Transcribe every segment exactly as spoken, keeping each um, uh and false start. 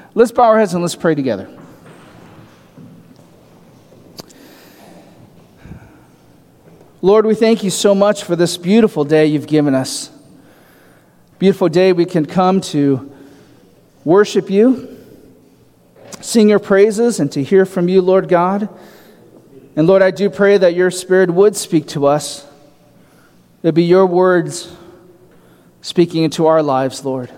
Let's bow our heads and let's pray together. Lord, we thank you so much for this beautiful day you've given us. Beautiful day we can come to worship you, sing your praises, and to hear from you, Lord God. And Lord, I do pray that your Spirit would speak to us. It would be your words speaking into our lives, Lord.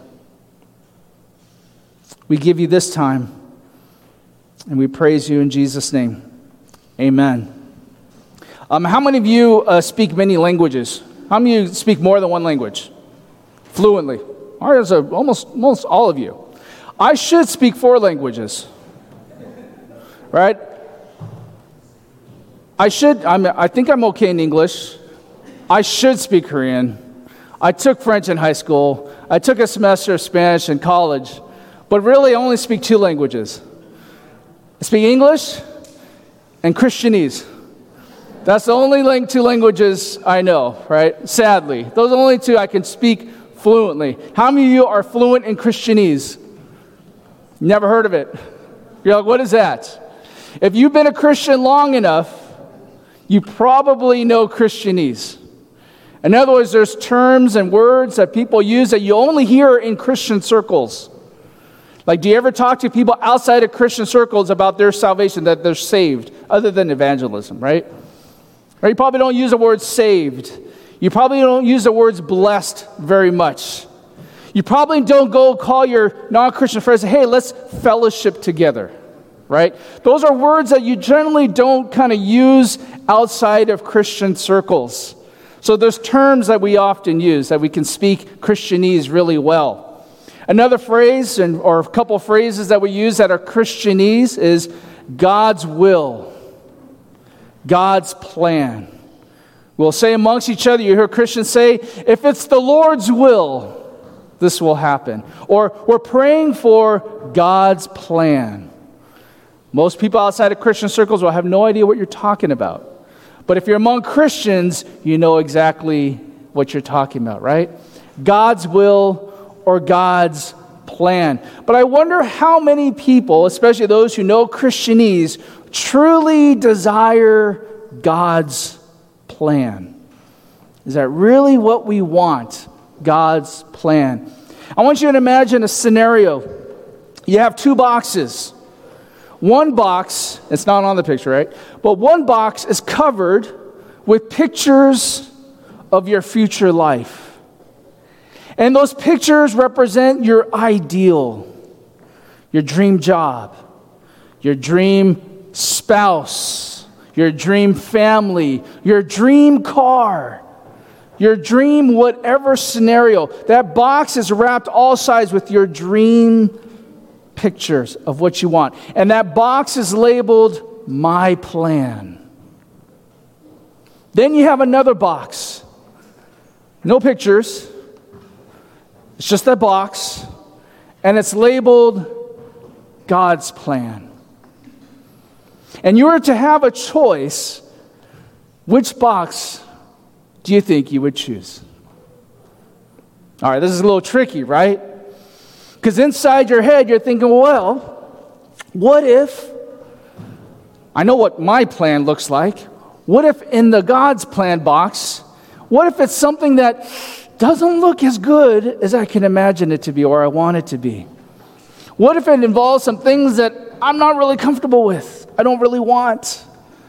We give you this time, and we praise you in Jesus' name. Amen. Um, how many of you uh, speak many languages? How many of you speak more than one language? Fluently. All right, so almost, almost all of you. I should speak four languages. Right? I should, I'm, I think I'm okay in English. I should speak Korean. I took French in high school. I took a semester of Spanish in college. But really, I only speak two languages. I speak English and Christianese. That's the only lang- two languages I know, right? Sadly. Those are the only two I can speak fluently. How many of you are fluent in Christianese? Never heard of it. You're like, what is that? If you've been a Christian long enough, you probably know Christianese. In other words, there's terms and words that people use that you only hear in Christian circles. Like, do you ever talk to people outside of Christian circles about their salvation, that they're saved, other than evangelism, right? Or you probably don't use the word saved. You probably don't use the words blessed very much. You probably don't go call your non-Christian friends, hey, let's fellowship together, right? Those are words that you generally don't kind of use outside of Christian circles. So there's terms that we often use that we can speak Christianese really well. Another phrase, and or a couple of phrases that we use that are Christianese is God's will, God's plan. We'll say amongst each other, you hear Christians say, if it's the Lord's will, this will happen. Or we're praying for God's plan. Most people outside of Christian circles will have no idea what you're talking about. But if you're among Christians, you know exactly what you're talking about, right? God's will or God's plan. But I wonder how many people, especially those who know Christianese, truly desire God's plan. Is that really what we want? God's plan. I want you to imagine a scenario. You have two boxes. One box, it's not on the picture, right? But one box is covered with pictures of your future life. And those pictures represent your ideal, your dream job, your dream spouse, your dream family, your dream car, your dream whatever scenario. That box is wrapped all sides with your dream pictures of what you want. And that box is labeled, my plan. Then you have another box. No pictures. It's just that box, and it's labeled God's plan. And you were to have a choice, which box do you think you would choose? All right, this is a little tricky, right? Because inside your head, you're thinking, well, what if, I know what my plan looks like. What if in the God's plan box, what if it's something that doesn't look as good as I can imagine it to be or I want it to be? What if it involves some things that I'm not really comfortable with, I don't really want?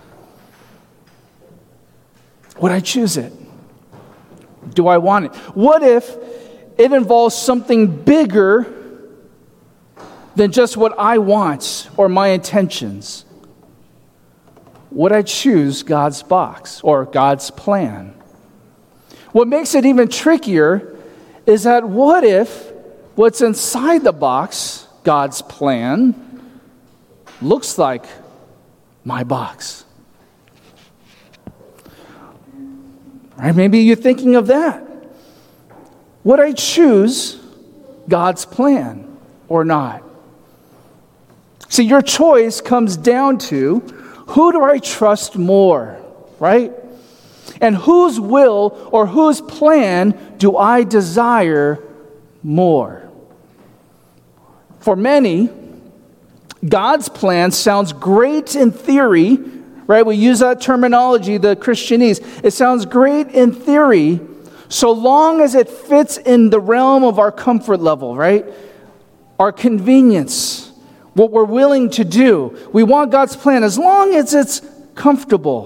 Would I choose it? Do I want it? What if it involves something bigger than just what I want or my intentions? Would I choose God's box or God's plan? What makes it even trickier is that what if what's inside the box, God's plan, looks like my box? Right? Maybe you're thinking of that. Would I choose God's plan or not? See, your choice comes down to who do I trust more, right? And whose will or whose plan do I desire more? For many, God's plan sounds great in theory, right? We use that terminology, the Christianese. It sounds great in theory, so long as it fits in the realm of our comfort level, right? Our convenience, what we're willing to do. We want God's plan as long as it's comfortable.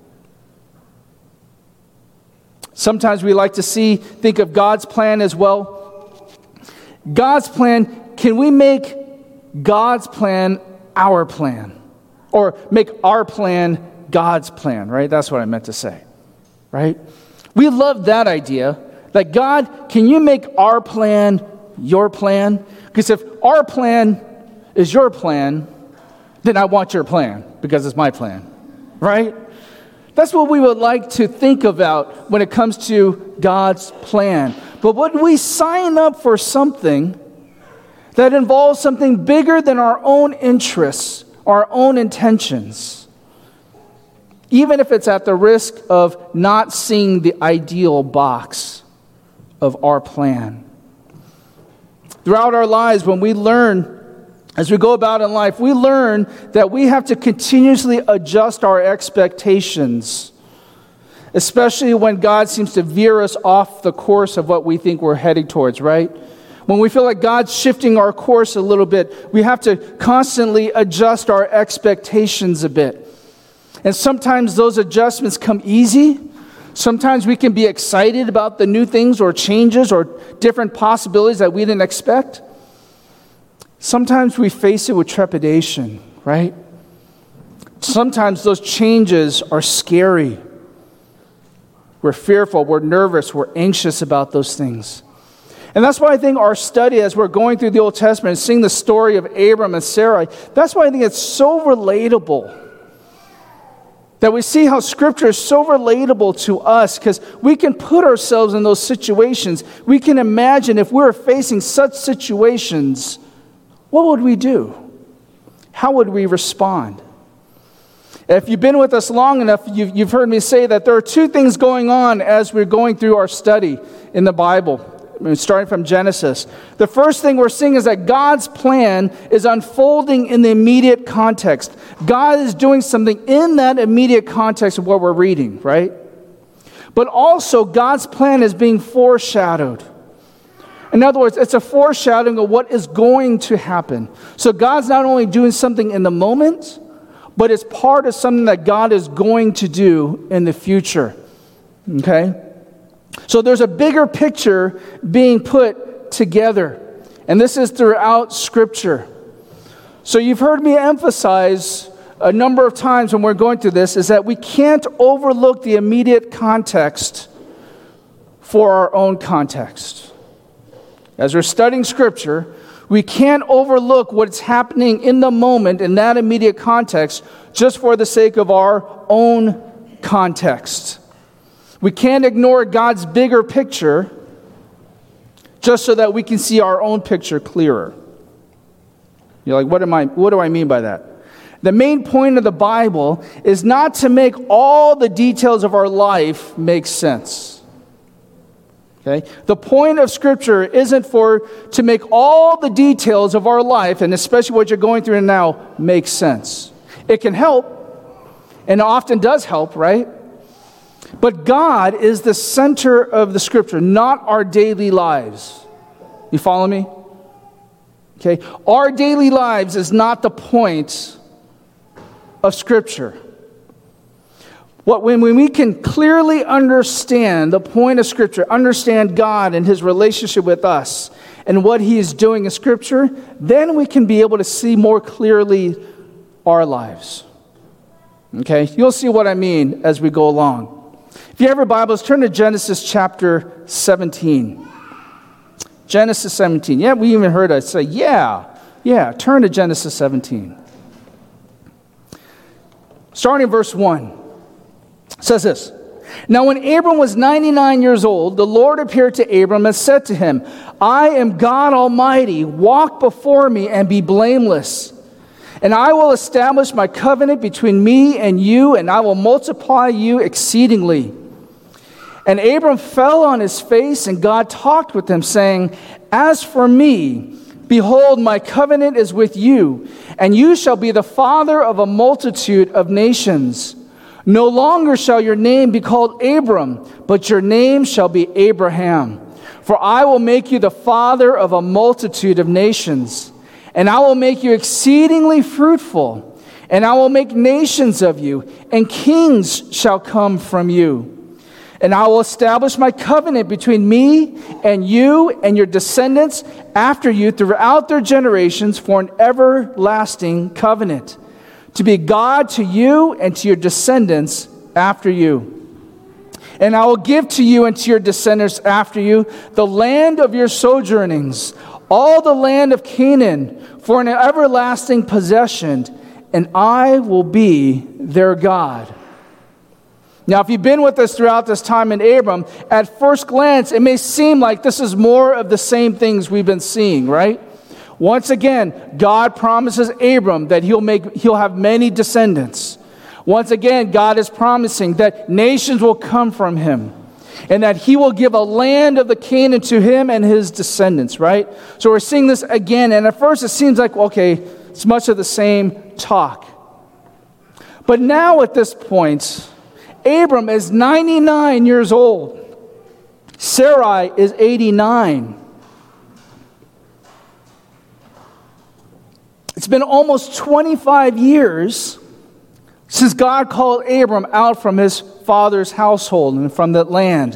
Sometimes we like to see, think of God's plan as well. God's plan, can we make God's plan our plan? Or make our plan God's plan, right? That's what I meant to say, right? We love that idea, that God, can you make our plan your plan? Because if our plan is your plan, then I want your plan because it's my plan, right? That's what we would like to think about when it comes to God's plan. But when we sign up for something that involves something bigger than our own interests, our own intentions, even if it's at the risk of not seeing the ideal box of our plan. Throughout our lives, when we learn, as we go about in life, we learn that we have to continuously adjust our expectations, especially when God seems to veer us off the course of what we think we're heading towards, right? When we feel like God's shifting our course a little bit, we have to constantly adjust our expectations a bit. And sometimes those adjustments come easy. Sometimes we can be excited about the new things or changes or different possibilities that we didn't expect. Sometimes we face it with trepidation, right? Sometimes those changes are scary. We're fearful, we're nervous, we're anxious about those things. And that's why I think our study, as we're going through the Old Testament and seeing the story of Abram and Sarai, that's why I think it's so relatable. That we see how Scripture is so relatable to us because we can put ourselves in those situations. We can imagine if we were facing such situations, what would we do? How would we respond? If you've been with us long enough, you've, you've heard me say that there are two things going on as we're going through our study in the Bible, starting from Genesis. The first thing we're seeing is that God's plan is unfolding in the immediate context. God is doing something in that immediate context of what we're reading, right? But also, God's plan is being foreshadowed. In other words, it's a foreshadowing of what is going to happen. So God's not only doing something in the moment, but it's part of something that God is going to do in the future. Okay? So there's a bigger picture being put together. And this is throughout Scripture. So you've heard me emphasize a number of times when we're going through this is that we can't overlook the immediate context for our own context. As we're studying Scripture, we can't overlook what's happening in the moment in that immediate context just for the sake of our own context. We can't ignore God's bigger picture just so that we can see our own picture clearer. You're like, what am I, what do I mean by that? The main point of the Bible is not to make all the details of our life make sense. Okay? The point of Scripture isn't for to make all the details of our life, and especially what you're going through now, make sense. It can help, and often does help, right? But God is the center of the Scripture, not our daily lives. You follow me? Okay? Our daily lives is not the point of Scripture. What, when, when we can clearly understand the point of Scripture, understand God and His relationship with us and what He is doing in Scripture, then we can be able to see more clearly our lives. Okay? You'll see what I mean as we go along. If you have your Bibles, turn to Genesis chapter seventeen. Genesis seventeen. Yeah, we even heard us say, yeah, yeah, turn to Genesis seventeen. Starting in verse one. It says this, "Now when Abram was ninety-nine years old, the Lord appeared to Abram and said to him, I am God Almighty. Walk before me and be blameless. And I will establish my covenant between me and you, and I will multiply you exceedingly. And Abram fell on his face, and God talked with him, saying, As for me, Behold, my covenant is with you, and you shall be the father of a multitude of nations. No longer shall your name be called Abram, but your name shall be Abraham. For I will make you the father of a multitude of nations, and I will make you exceedingly fruitful, and I will make nations of you, and kings shall come from you. And I will establish my covenant between me and you and your descendants after you throughout their generations for an everlasting covenant, to be God to you and to your descendants after you. And I will give to you and to your descendants after you the land of your sojournings, all the land of Canaan, for an everlasting possession, and I will be their God. Now, if you've been with us throughout this time in Abram, at first glance, it may seem like this is more of the same things we've been seeing, right? Once again, God promises Abram that he'll make, he'll have many descendants. Once again, God is promising that nations will come from him and that he will give a land of the Canaan to him and his descendants, right? So we're seeing this again, and at first it seems like, okay, it's much of the same talk. But now at this point, Abram is ninety-nine years old. Sarai is eighty-nine. It's been almost twenty-five years since God called Abram out from his father's household and from that land.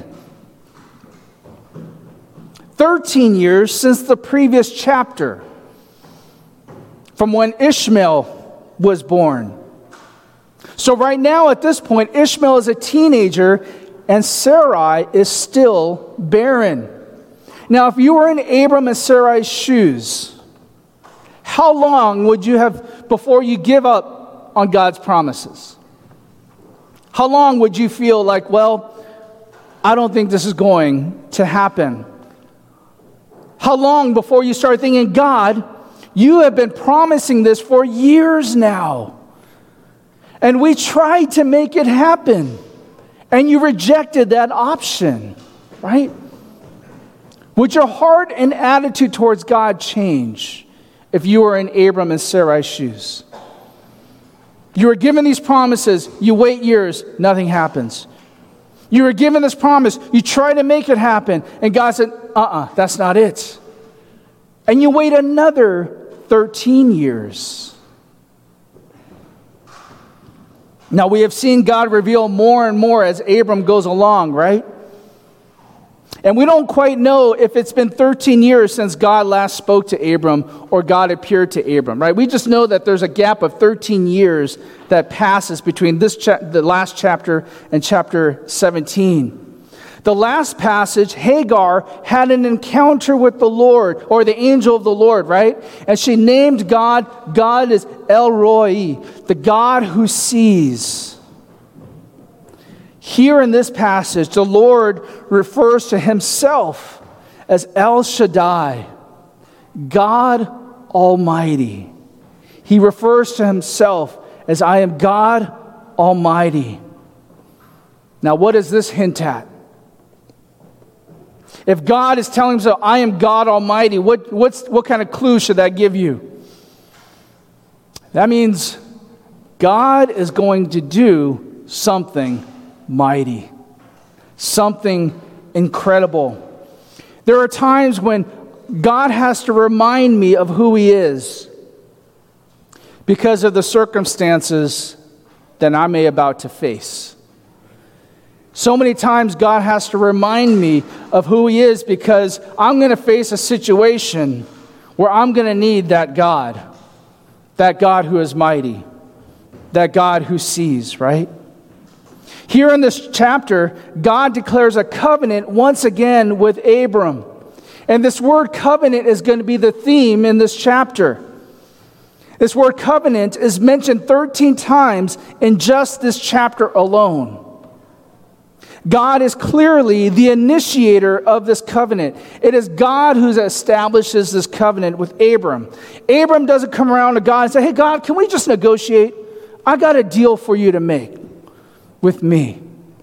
thirteen years since the previous chapter, from when Ishmael was born. So right now, at this point, Ishmael is a teenager and Sarai is still barren. Now, if you were in Abram and Sarai's shoes, how long would you have before you give up on God's promises? How long would you feel like, well, I don't think this is going to happen? How long before you start thinking, God, you have been promising this for years now, and we tried to make it happen, and you rejected that option, right? Would your heart and attitude towards God change if you were in Abram and Sarai's shoes? You were given these promises, you wait years, nothing happens. You were given this promise, you try to make it happen, and God said, uh-uh, that's not it. And you wait another thirteen years. Now, we have seen God reveal more and more as Abram goes along, right? And we don't quite know if it's been thirteen years since God last spoke to Abram or God appeared to Abram, right? We just know that there's a gap of thirteen years that passes between this cha- the last chapter and chapter seventeen. The last passage, Hagar had an encounter with the Lord, or the angel of the Lord, right? And she named God, God is El Roi, the God who sees. Here in this passage, the Lord refers to himself as El Shaddai, God Almighty. He refers to himself as I am God Almighty. Now, what does this hint at? If God is telling himself, I am God Almighty, what, what's, what kind of clue should that give you? That means God is going to do something mighty, something incredible. There are times when God has to remind me of who he is because of the circumstances that I may about to face. So many times God has to remind me of who he is because I'm going to face a situation where I'm going to need that God, that God who is mighty, that God who sees, right? Here in this chapter, God declares a covenant once again with Abram. And this word covenant is going to be the theme in this chapter. This word covenant is mentioned thirteen times in just this chapter alone. God is clearly the initiator of this covenant. It is God who establishes this covenant with Abram. Abram doesn't come around to God and say, hey, God, can we just negotiate? I got a deal for you to make with me.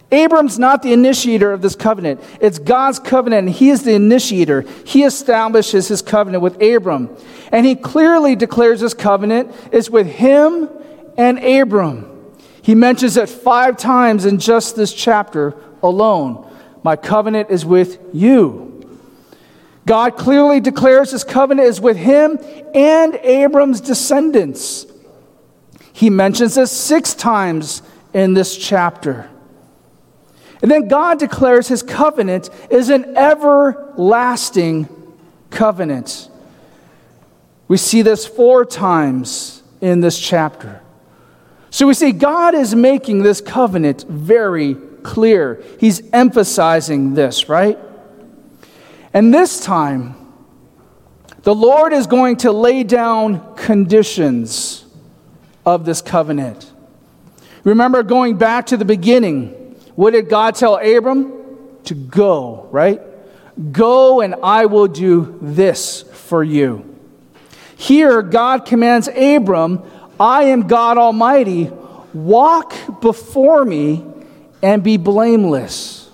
Abram's not the initiator of this covenant. It's God's covenant, and he is the initiator. He establishes his covenant with Abram. And he clearly declares this covenant is with him and Abram. He mentions it five times in just this chapter alone. My covenant is with you. God clearly declares his covenant is with him and Abram's descendants. He mentions this six times in this chapter. And then God declares his covenant is an everlasting covenant. We see this four times in this chapter. So we see God is making this covenant very clear. He's emphasizing this, right? And this time, the Lord is going to lay down conditions of this covenant. Remember, going back to the beginning, what did God tell Abram? To go, right? Go and I will do this for you. Here, God commands Abram, I am God Almighty, walk before me and be blameless.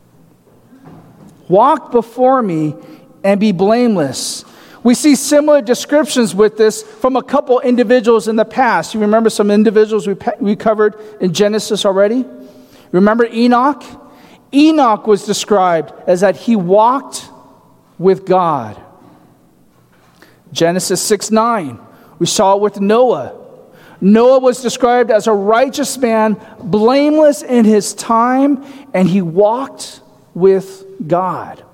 Walk before me and be blameless. We see similar descriptions with this from a couple individuals in the past. You remember some individuals we, we covered in Genesis already? Remember Enoch? Enoch was described as that he walked with God. Genesis six nine, we saw it with Noah. Noah was described as a righteous man, blameless in his time, and he walked with God.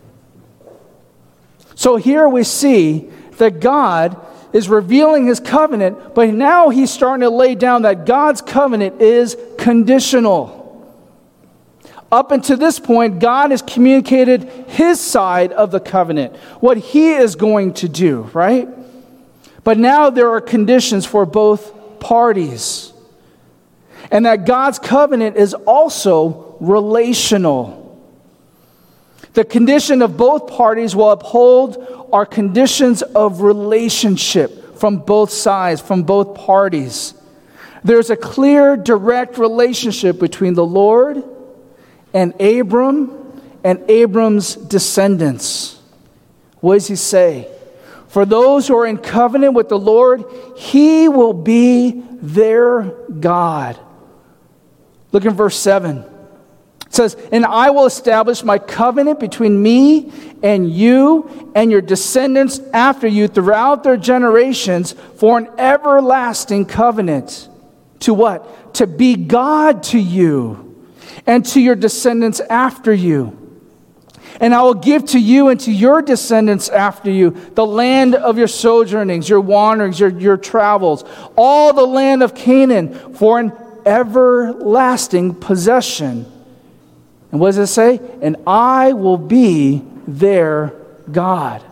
So here we see that God is revealing his covenant, but now he's starting to lay down that God's covenant is conditional. Up until this point, God has communicated his side of the covenant, what he is going to do, right? But now there are conditions for both parties. And that God's covenant is also relational. The condition of both parties will uphold are conditions of relationship from both sides, from both parties. There's a clear, direct relationship between the Lord and Abram and Abram's descendants. What does he say? For those who are in covenant with the Lord, he will be their God. Look in verse seven. It says, and I will establish my covenant between me and you and your descendants after you throughout their generations for an everlasting covenant. To what? To be God to you and to your descendants after you. And I will give to you and to your descendants after you the land of your sojournings, your wanderings, your, your travels, all the land of Canaan for an everlasting possession. And what does it say? And I will be their God.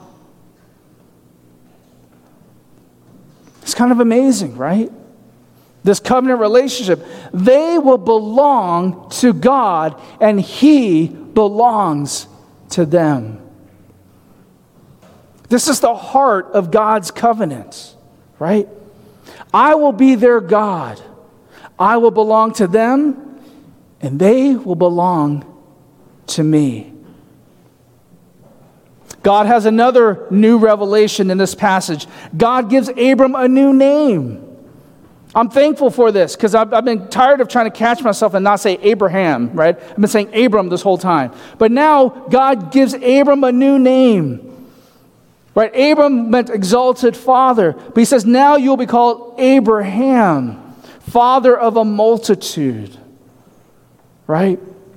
It's kind of amazing, right? This covenant relationship. They will belong to God, and he belongs to them. This is the heart of God's covenant, right? I will be their God. I will belong to them, and they will belong to me. God has another new revelation in this passage. God gives Abram a new name. I'm thankful for this because I've, I've been tired of trying to catch myself and not say Abraham, right? I've been saying Abram this whole time. But now God gives Abram a new name, right? Abram meant exalted father. But he says, now you'll be called Abraham, father of a multitude, right?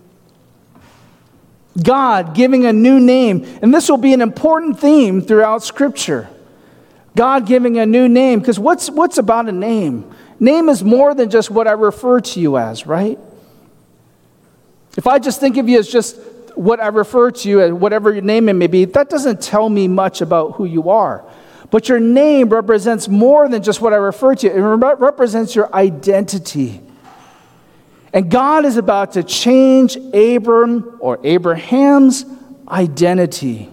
God giving a new name. And this will be an important theme throughout Scripture. God giving a new name. Because what's, what's about a name? Name is more than just what I refer to you as, right? If I just think of you as just what I refer to you as, whatever your name may be, that doesn't tell me much about who you are. But your name represents more than just what I refer to you. It represents your identity. And God is about to change Abram or Abraham's identity.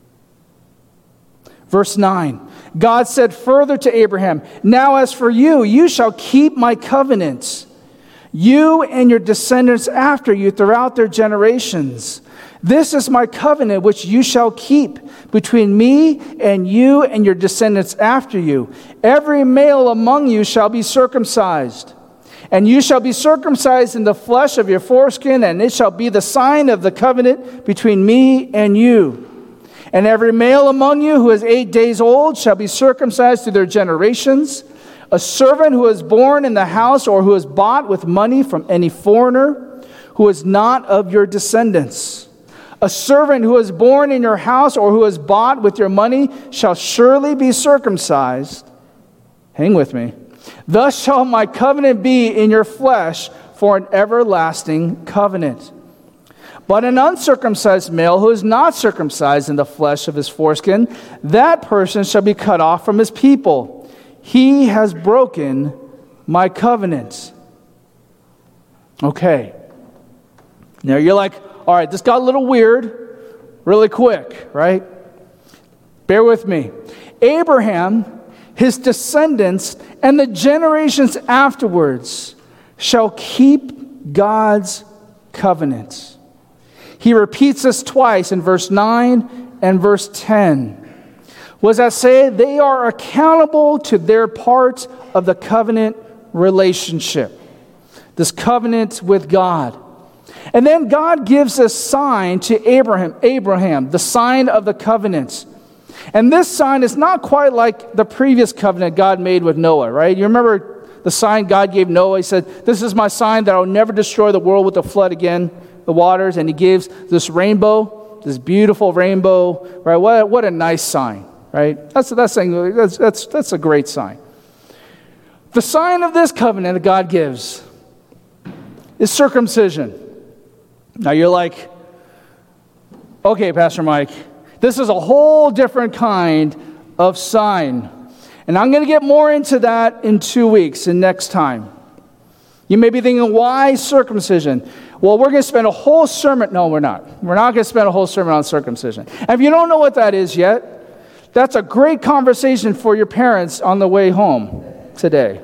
Verse nine. God said further to Abraham, now as for you, you shall keep my covenant. you and your descendants after you throughout their generations. This is my covenant which you shall keep between me and you and your descendants after you. Every male among you shall be circumcised. And you shall be circumcised in the flesh of your foreskin, and it shall be the sign of the covenant between me and you. And every male among you who is eight days old shall be circumcised to their generations. A servant who is born in the house or who is bought with money from any foreigner who is not of your descendants. A servant who is born in your house or who is bought with your money shall surely be circumcised. Hang with me. Thus shall my covenant be in your flesh for an everlasting covenant. But an uncircumcised male who is not circumcised in the flesh of his foreskin, that person shall be cut off from his people. He has broken my covenant. Okay. Now you're like, all right, this got a little weird really quick, right? Bear with me. Abraham, his descendants, and the generations afterwards shall keep God's covenant. He repeats this twice in verse nine and verse ten. What does that say? They are accountable to their part of the covenant relationship, this covenant with God. And then God gives a sign to Abraham, Abraham, the sign of the covenant. And this sign is not quite like the previous covenant God made with Noah, right? You remember the sign God gave Noah? He said, this is my sign that I will never destroy the world with a flood again, the waters. And he gives this rainbow, this beautiful rainbow, right? What, what a nice sign, right? That's, that's, saying, that's, that's, that's a great sign. The sign of this covenant that God gives is circumcision. Now you're like, okay, Pastor Mike, this is a whole different kind of sign. And I'm going to get more into that in two weeks and next time. You may be thinking, why circumcision? Well, we're going to spend a whole sermon. No, we're not. We're not going to spend a whole sermon on circumcision. And if you don't know what that is yet, that's a great conversation for your parents on the way home today.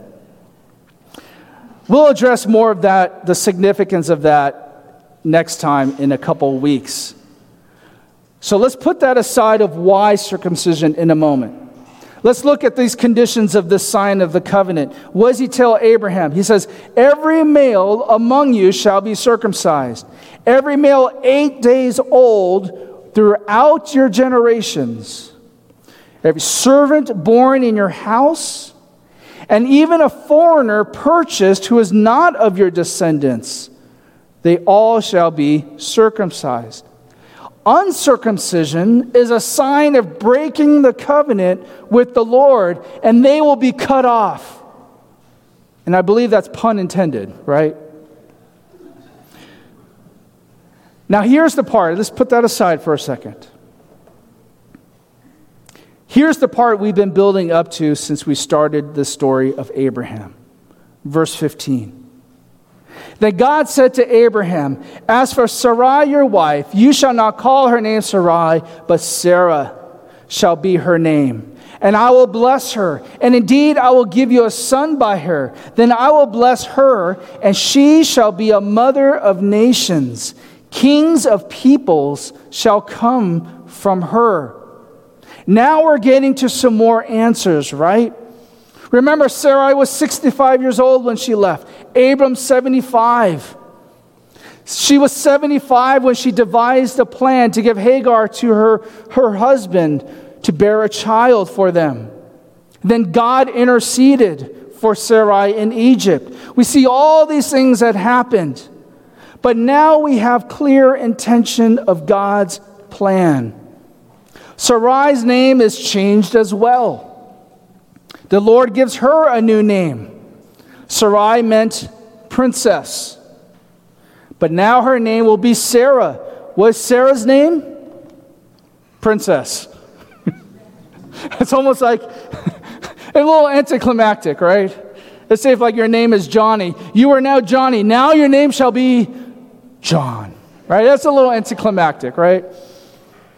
We'll address more of that, the significance of that, next time in a couple weeks. So let's put that aside of why circumcision in a moment. Let's look at these conditions of this sign of the covenant. What does he tell Abraham? He says, every male among you shall be circumcised. Every male eight days old throughout your generations. Every servant born in your house, and even a foreigner purchased who is not of your descendants, they all shall be circumcised. Uncircumcision is a sign of breaking the covenant with the Lord, and they will be cut off. And I believe that's pun intended, right? Now here's the part. Let's put that aside for a second. Here's the part we've been building up to since we started the story of Abraham. Verse fifteen. Then God said to Abraham, as for Sarai your wife, you shall not call her name Sarai, but Sarah shall be her name. And I will bless her, and indeed I will give you a son by her. Then I will bless her, and she shall be a mother of nations. Kings of peoples shall come from her. Now we're getting to some more answers, right? Remember, Sarai was sixty-five years old when she left. Abram, seventy-five. She was seventy-five when she devised a plan to give Hagar to her, her husband to bear a child for them. Then God interceded for Sarai in Egypt. We see all these things that happened. But now we have clear intention of God's plan. Sarai's name is changed as well. The Lord gives her a new name. Sarai meant princess. But now her name will be Sarah. What's Sarah's name? Princess. It's almost like a little anticlimactic, right? Let's say if like your name is Johnny. You are now Johnny. Now your name shall be John. Right? That's a little anticlimactic, right?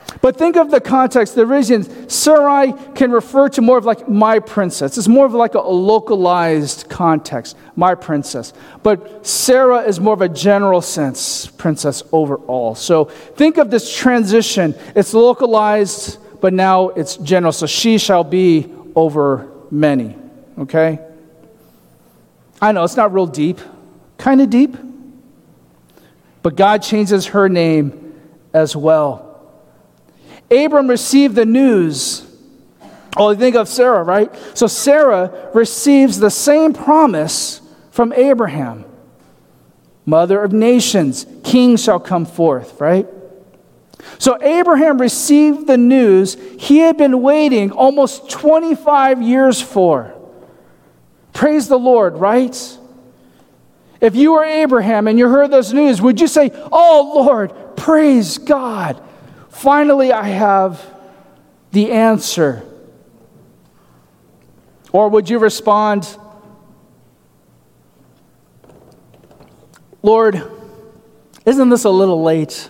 But think of the context. The reason Sarai can refer to more of like my princess. It's more of like a localized context, my princess. But Sarah is more of a general sense, princess overall. So think of this transition. It's localized, but now it's general. So she shall be over many. Okay? I know it's not real deep, kind of deep. But God changes her name as well. Abram received the news. Oh, you think of Sarah, right? So Sarah receives the same promise from Abraham. Mother of nations, kings shall come forth, right? So Abraham received the news he had been waiting almost twenty-five years for. Praise the Lord, right? If you were Abraham and you heard this news, would you say, "Oh Lord, praise God. Finally, I have the answer"? Or would you respond, "Lord, isn't this a little late?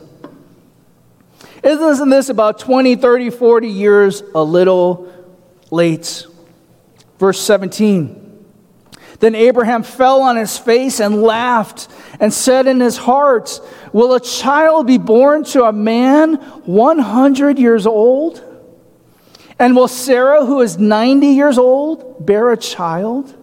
Isn't this about twenty, thirty, forty years a little late?" Verse seventeen. Then Abraham fell on his face and laughed and said in his heart, "Will a child be born to a man one hundred years old? And will Sarah, who is ninety years old, bear a child?"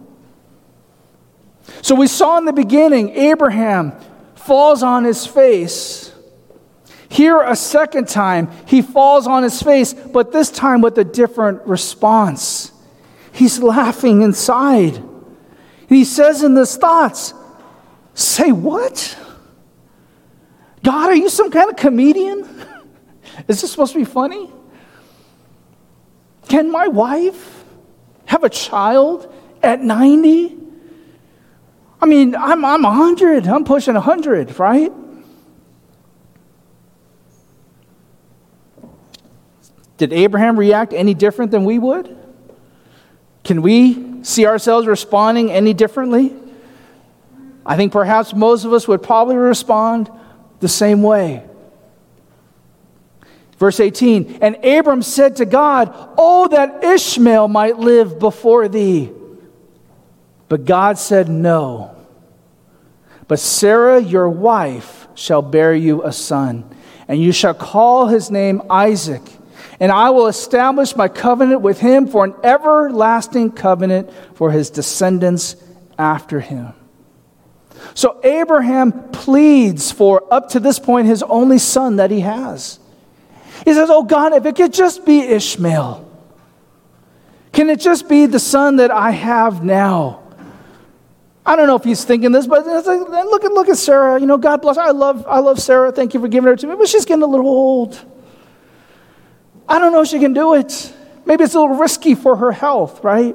So we saw in the beginning, Abraham falls on his face. Here a second time, he falls on his face, but this time with a different response. He's laughing inside. And he says in his thoughts, "Say what? God, are you some kind of comedian? Is this supposed to be funny? Can my wife have a child at ninety? I mean, I'm I'm one hundred. I'm pushing one hundred, right?" Did Abraham react any different than we would? Can we see ourselves responding any differently? I think perhaps most of us would probably respond the same way. Verse eighteen, "And Abram said to God, 'Oh, that Ishmael might live before thee.' But God said, 'No. But Sarah, your wife, shall bear you a son, and you shall call his name Isaac. And I will establish my covenant with him for an everlasting covenant for his descendants after him.'" So Abraham pleads for, up to this point, his only son that he has. He says, "Oh God, if it could just be Ishmael. Can it just be the son that I have now?" I don't know if he's thinking this, but it's like, look at look at Sarah. You know, God bless her. I love I love Sarah. Thank you for giving her to me, but she's getting a little old. I don't know if she can do it. Maybe it's a little risky for her health, right?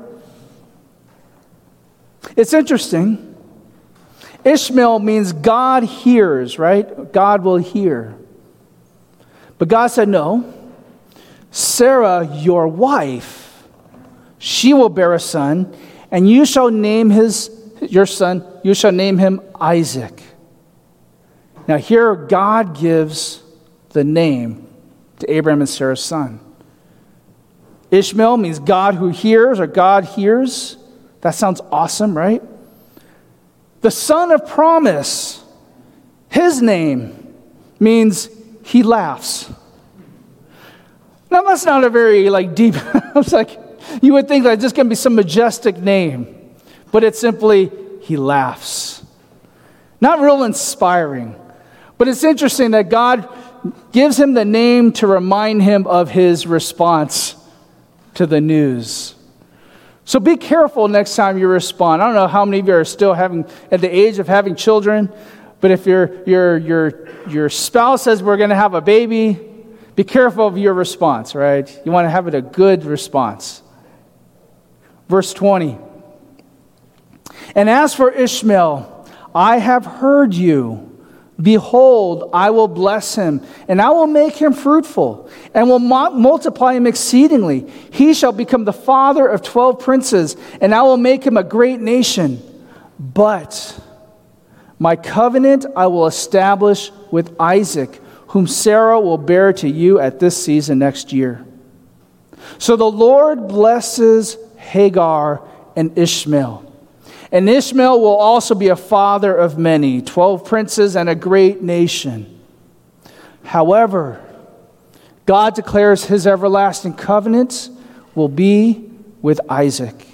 It's interesting. Ishmael means God hears, right? God will hear. But God said, "No. Sarah, your wife, she will bear a son, and you shall name his your son, you shall name him Isaac." Now here God gives the name to Abraham and Sarah's son. Ishmael means God who hears, or God hears. That sounds awesome, right? The son of promise, his name means he laughs. Now that's not a very like deep, it's like, you would think that this can be some majestic name, but it's simply, he laughs. Not real inspiring, but it's interesting that God gives him the name to remind him of his response to the news. So be careful next time you respond. I don't know how many of you are still having, at the age of having children, but if your your your your spouse says we're going to have a baby, be careful of your response, right? You want to have it a good response. Verse twenty. "And as for Ishmael, I have heard you. Behold, I will bless him, and I will make him fruitful, and will multiply him exceedingly. He shall become the father of twelve princes, and I will make him a great nation. But my covenant I will establish with Isaac, whom Sarah will bear to you at this season next year." So the Lord blesses Hagar and Ishmael. And Ishmael will also be a father of many, twelve princes and a great nation. However, God declares his everlasting covenant will be with Isaac.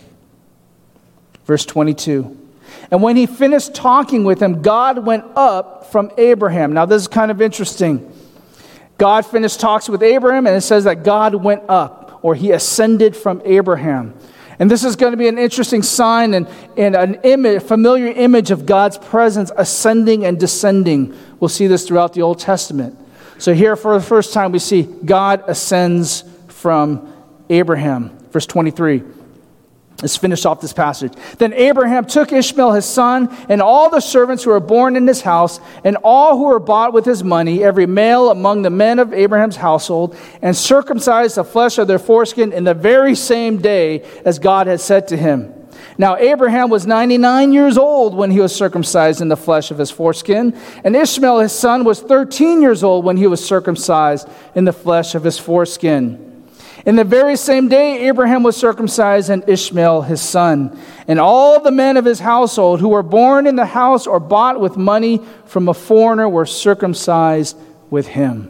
Verse twenty-two. "And when he finished talking with him, God went up from Abraham." Now this is kind of interesting. God finished talks with Abraham, and it says that God went up, or he ascended from Abraham. And this is going to be an interesting sign and, and an image, familiar image of God's presence ascending and descending. We'll see this throughout the Old Testament. So here for the first time we see God ascends from Abraham. Verse twenty-three. Let's finish off this passage. "Then Abraham took Ishmael his son, and all the servants who were born in his house, and all who were bought with his money, every male among the men of Abraham's household, and circumcised the flesh of their foreskin in the very same day as God had said to him. Now Abraham was ninety-nine years old when he was circumcised in the flesh of his foreskin, and Ishmael his son was thirteen years old when he was circumcised in the flesh of his foreskin. In the very same day, Abraham was circumcised, and Ishmael his son. And all the men of his household who were born in the house or bought with money from a foreigner were circumcised with him."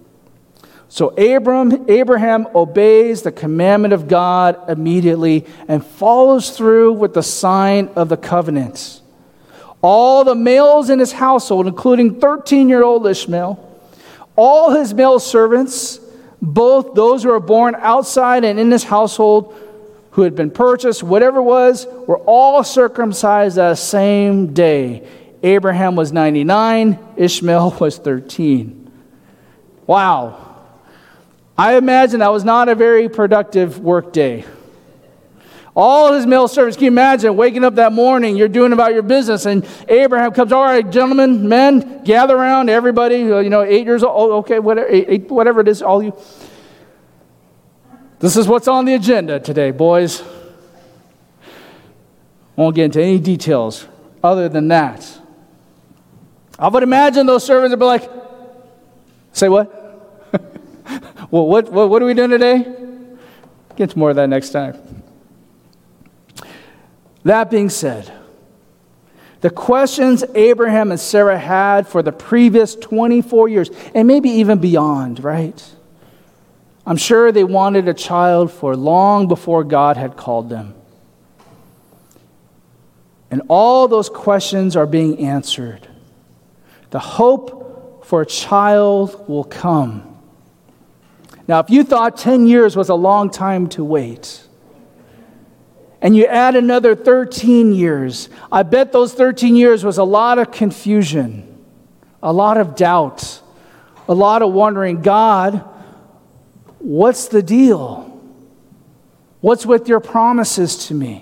So Abram, Abraham obeys the commandment of God immediately and follows through with the sign of the covenant. All the males in his household, including thirteen-year-old Ishmael, all his male servants, both those who were born outside and in his household, who had been purchased, whatever it was, were all circumcised that same day. Abraham was ninety-nine, Ishmael was thirteen. Wow. I imagine that was not a very productive work day. All his male servants, can you imagine waking up that morning, you're doing about your business, and Abraham comes, "All right, gentlemen, men, gather around, everybody, you know, eight years old, okay, whatever, eight, eight, whatever it is, all you. This is what's on the agenda today, boys." Won't get into any details other than that. I would imagine those servants would be like, "Say what? Well, what, what, what are we doing today?" Get to more of that next time. That being said, the questions Abraham and Sarah had for the previous twenty-four years, and maybe even beyond, right? I'm sure they wanted a child for long before God had called them. And all those questions are being answered. The hope for a child will come. Now, if you thought ten years was a long time to wait, and you add another thirteen years, I bet those thirteen years was a lot of confusion, a lot of doubt, a lot of wondering, "God, what's the deal? What's with your promises to me?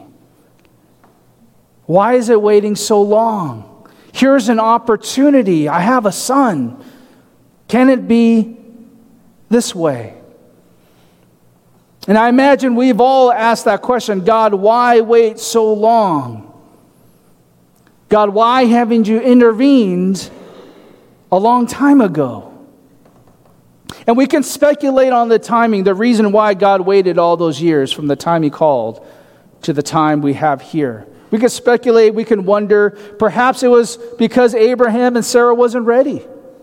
Why is it waiting so long? Here's an opportunity. I have a son. Can it be this way?" And I imagine we've all asked that question, "God, why wait so long? God, why haven't you intervened a long time ago?" And we can speculate on the timing, the reason why God waited all those years from the time he called to the time we have here. We can speculate, we can wonder, perhaps it was because Abraham and Sarah wasn't ready.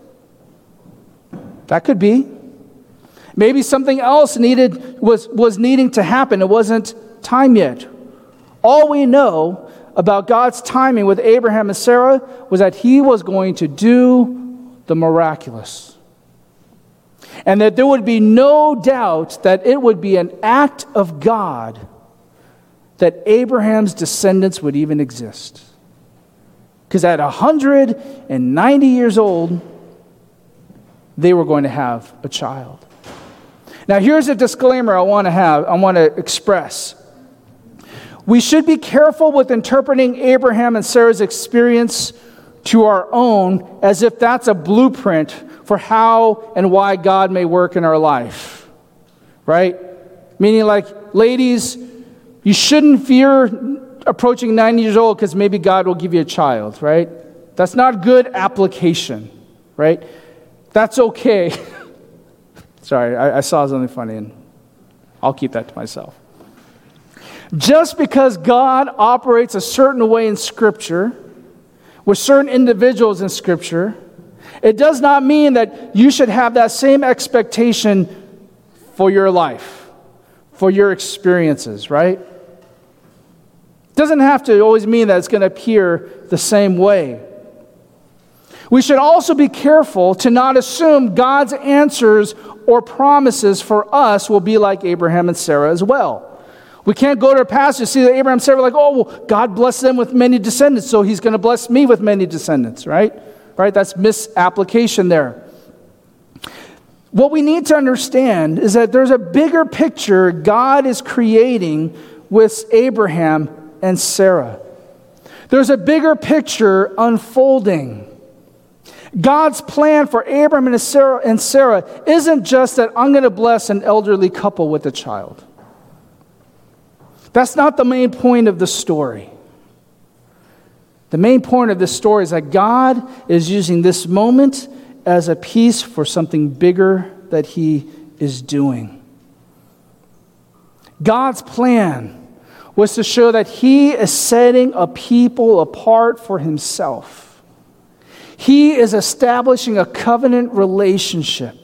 That could be. Maybe something else needed was, was needing to happen. It wasn't time yet. All we know about God's timing with Abraham and Sarah was that he was going to do the miraculous. And that there would be no doubt that it would be an act of God that Abraham's descendants would even exist. Because at one hundred ninety years old, they were going to have a child. Now, here's a disclaimer I want to have, I want to express. We should be careful with interpreting Abraham and Sarah's experience to our own as if that's a blueprint for how and why God may work in our life. Right? Meaning, like, ladies, you shouldn't fear approaching ninety years old because maybe God will give you a child, right? That's not good application, right? That's okay. Sorry, I, I saw something funny, and I'll keep that to myself. Just because God operates a certain way in Scripture, with certain individuals in Scripture, it does not mean that you should have that same expectation for your life, for your experiences, right? It doesn't have to always mean that it's going to appear the same way. We should also be careful to not assume God's answers or promises for us will be like Abraham and Sarah as well. We can't go to a passage, see that Abraham and Sarah were like, oh, well, God blessed them with many descendants, so he's going to bless me with many descendants, right? Right? That's misapplication there. What we need to understand is that there's a bigger picture God is creating with Abraham and Sarah. There's a bigger picture unfolding. God's plan for Abraham and Sarah, and Sarah isn't just that I'm going to bless an elderly couple with a child. That's not the main point of the story. The main point of this story is that God is using this moment as a piece for something bigger that he is doing. God's plan was to show that he is setting a people apart for himself. He is establishing a covenant relationship.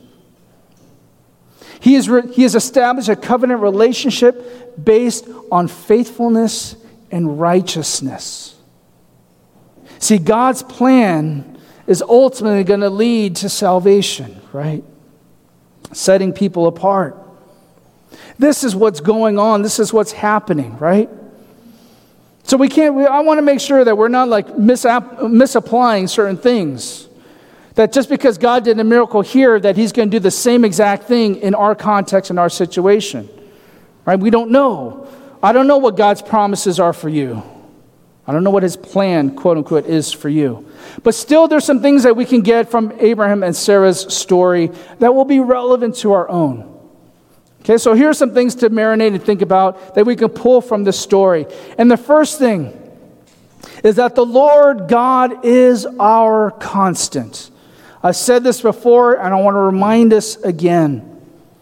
He is, re- he has established a covenant relationship based on faithfulness and righteousness. See, God's plan is ultimately going to lead to salvation, right? Setting people apart. This is what's going on. This is what's happening, right? So we can't, we, I want to make sure that we're not like misapp, misapplying certain things. That just because God did a miracle here, that he's going to do the same exact thing in our context, in our situation. Right? We don't know. I don't know what God's promises are for you. I don't know what his plan, quote unquote, is for you. But still, there's some things that we can get from Abraham and Sarah's story that will be relevant to our own. Okay, so here are some things to marinate and think about that we can pull from this story. And the first thing is that the Lord God is our constant. I've said this before, and I want to remind us again.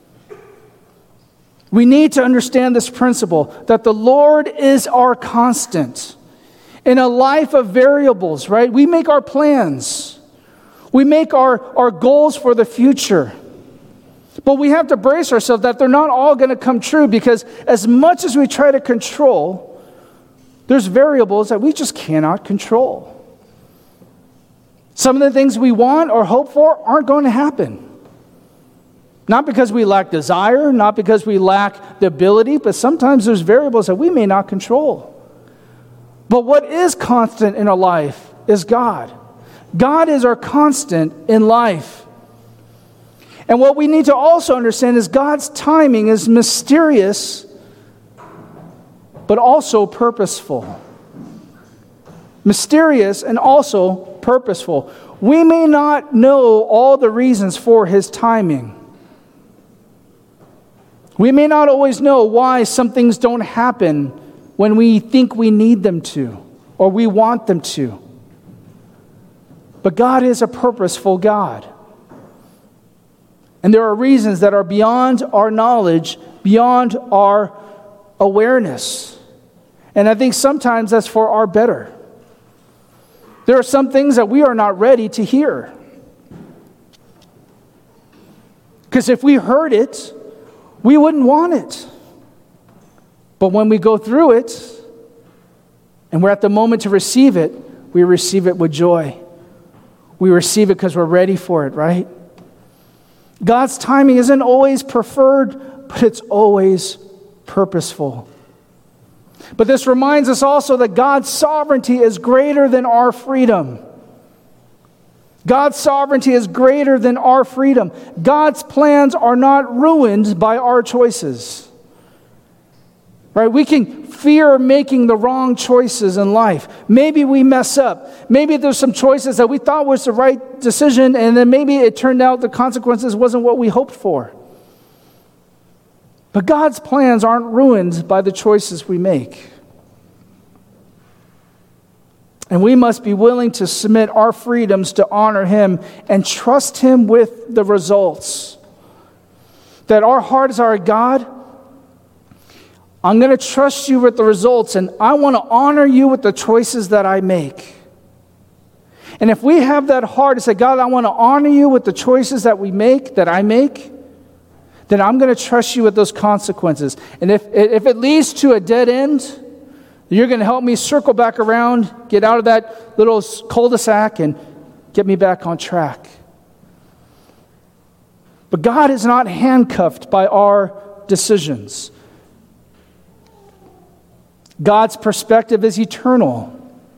We need to understand this principle, that the Lord is our constant. In a life of variables, right? We make our plans. We make our, our goals for the future. But we have to brace ourselves that they're not all going to come true, because as much as we try to control, there's variables that we just cannot control. Some of the things we want or hope for aren't going to happen. Not because we lack desire, not because we lack the ability, but sometimes there's variables that we may not control. But what is constant in our life is God. God is our constant in life. And what we need to also understand is God's timing is mysterious, but also purposeful. Mysterious and also purposeful. We may not know all the reasons for his timing. We may not always know why some things don't happen when we think we need them to, or we want them to. But God is a purposeful God. And there are reasons that are beyond our knowledge, beyond our awareness. And I think sometimes that's for our better. There are some things that we are not ready to hear. Because if we heard it, we wouldn't want it. But when we go through it, and we're at the moment to receive it, we receive it with joy. We receive it because we're ready for it, right? God's timing isn't always preferred, but it's always purposeful. But this reminds us also that God's sovereignty is greater than our freedom. God's sovereignty is greater than our freedom. God's plans are not ruined by our choices. Right? We can fear making the wrong choices in life. Maybe we mess up. Maybe there's some choices that we thought was the right decision, and then maybe it turned out the consequences wasn't what we hoped for. But God's plans aren't ruined by the choices we make. And we must be willing to submit our freedoms to honor him and trust him with the results. That our hearts are, God, I'm going to trust you with the results, and I want to honor you with the choices that I make. And if we have that heart to say, God, I want to honor you with the choices that we make, that I make, then I'm going to trust you with those consequences. And if, if it leads to a dead end, you're going to help me circle back around, get out of that little cul-de-sac, and get me back on track. But God is not handcuffed by our decisions. God's perspective is eternal.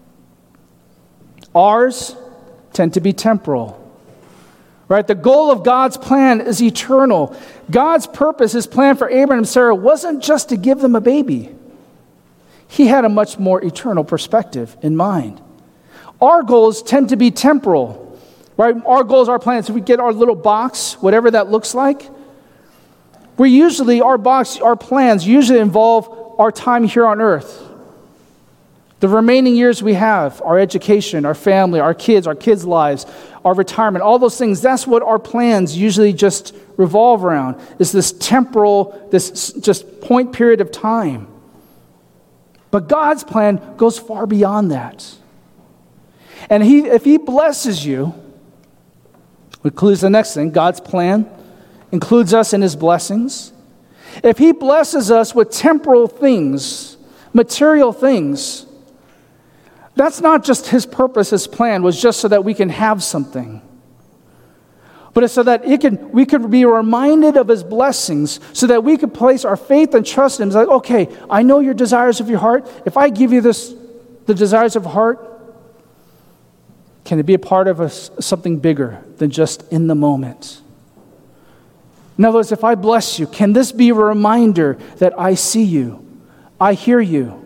Ours tend to be temporal. Right? The goal of God's plan is eternal. God's purpose, his plan for Abraham and Sarah, wasn't just to give them a baby. He had a much more eternal perspective in mind. Our goals tend to be temporal, right? Our goals, our plans, if we get our little box, whatever that looks like, we usually, our box, our plans usually involve our time here on earth. The remaining years we have, our education, our family, our kids, our kids' lives, our retirement, all those things, that's what our plans usually just revolve around, is this temporal, this just point period of time. But God's plan goes far beyond that. And he, if he blesses you, which includes the next thing, God's plan includes us in his blessings. If he blesses us with temporal things, material things, that's not just his purpose, his plan was just so that we can have something. But it's so that it can, we could be reminded of his blessings, so that we could place our faith and trust in him. It's like, okay, I know your desires of your heart. If I give you this, the desires of heart, can it be a part of a, something bigger than just in the moment? In other words, if I bless you, can this be a reminder that I see you, I hear you?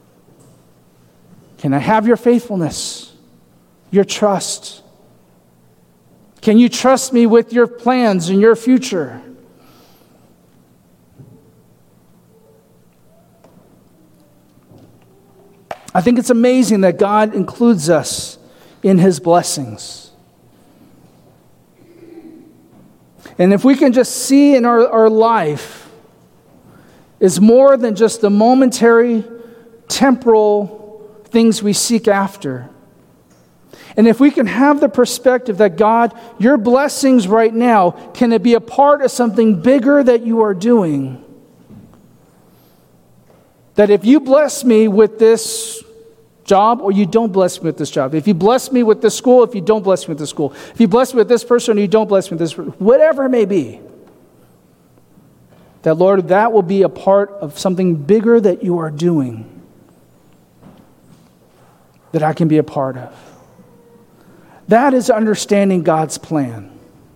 Can I have your faithfulness, your trust? Can you trust me with your plans and your future? I think it's amazing that God includes us in his blessings. And if we can just see in our, our life is more than just the momentary, temporal things we seek after. And if we can have the perspective that God, your blessings right now, can it be a part of something bigger that you are doing? That if you bless me with this job or you don't bless me with this job, if you bless me with this school, if you don't bless me with this school, if you bless me with this person or you don't bless me with this person, whatever it may be, that Lord, that will be a part of something bigger that you are doing, that I can be a part of. That is understanding God's plan.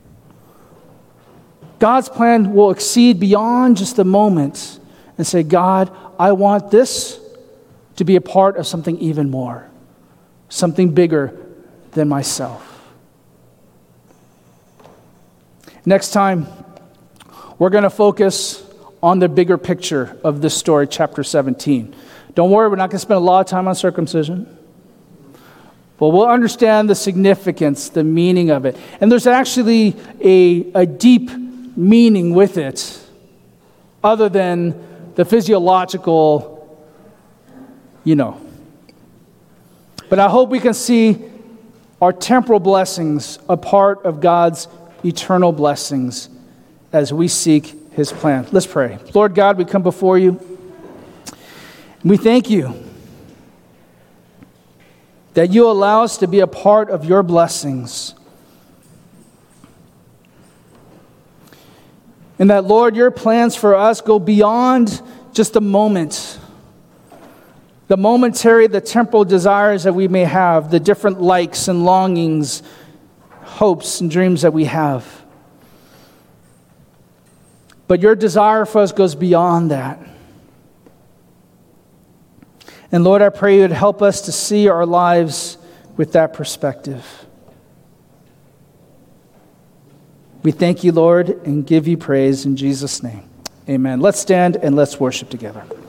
God's plan will exceed beyond just the moment and say, God, I want this to be a part of something even more, something bigger than myself. Next time, we're going to focus on the bigger picture of this story, chapter seventeen. Don't worry, we're not going to spend a lot of time on circumcision. But we'll understand the significance, the meaning of it. And there's actually a, a deep meaning with it, other than the physiological, you know. But I hope we can see our temporal blessings a part of God's eternal blessings as we seek his plan. Let's pray. Lord God, we come before you. We thank you that you allow us to be a part of your blessings. And that, Lord, your plans for us go beyond just the moment. The momentary, the temporal desires that we may have, the different likes and longings, hopes and dreams that we have. But your desire for us goes beyond that. And Lord, I pray you would help us to see our lives with that perspective. We thank you, Lord, and give you praise in Jesus' name. Amen. Let's stand and let's worship together.